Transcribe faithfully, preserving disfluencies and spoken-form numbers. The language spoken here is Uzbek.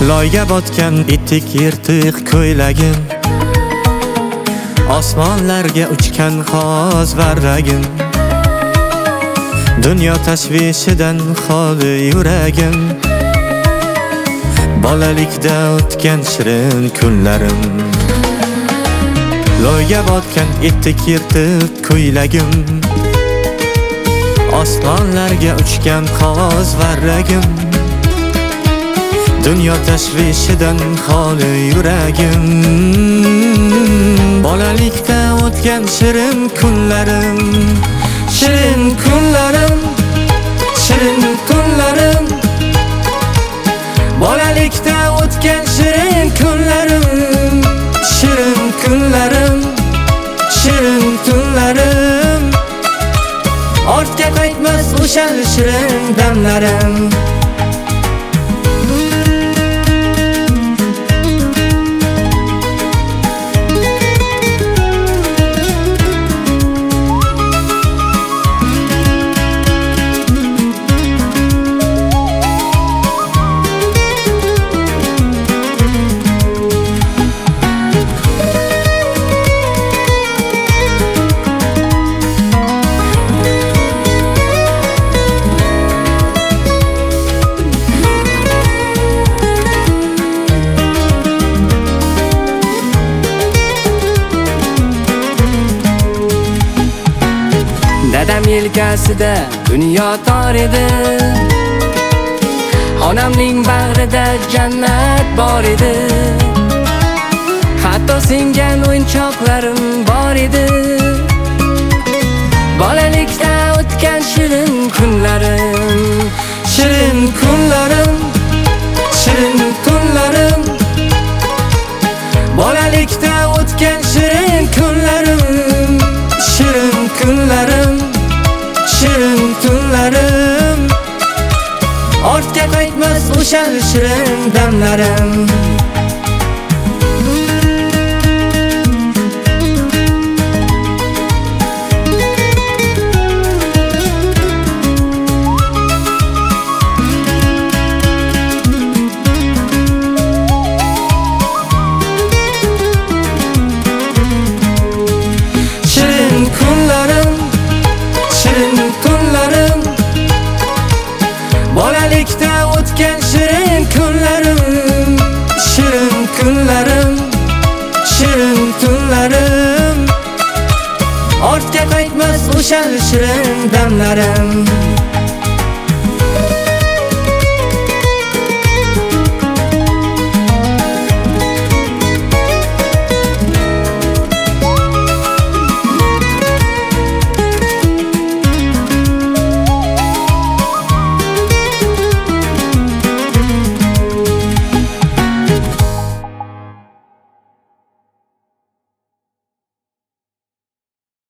Loyga botgan itik yirtiq ko'ylagim, osmonlarga uchgan g'oz varragim, dunyo tashvishidan xoli yuragim, bolalikda o'tgan shirin kunlarim. Loyga botgan itik yirtiq ko'ylagim, osmonlarga uchgan g'oz varragim, dunyo tashvishidan xoli yuragim, bolalikda o'tgan shirin kunlarim. Shirin kunlarim, shirin kunlarim, bolalikda o'tgan shirin kunlarim. Shirin kunlarim, shirin tunlarim, ortga qaytmas o'sha shirin damlarim. Dadam yelkasida dunyo tor edi, onamning bag'rida jannat bor edi, hatto singan o'yinchoqlarim bor edi. Bolalikda o'tgan shirin kunlarim. Shirin kunlarim, shirin kunlarim, bolalikda o'tgan shirin kunlarim. Shirin kunlarim, shirin tunlarim, ortga qaytmas o'sha shirin damlarim. Shirin kunlarim, shirin tunlarim, bolalikda o'tgan shirin kunlarim. Shirin kunlarim, shirin tunlarim, ortga qaytmas o'sha shirin damlarim.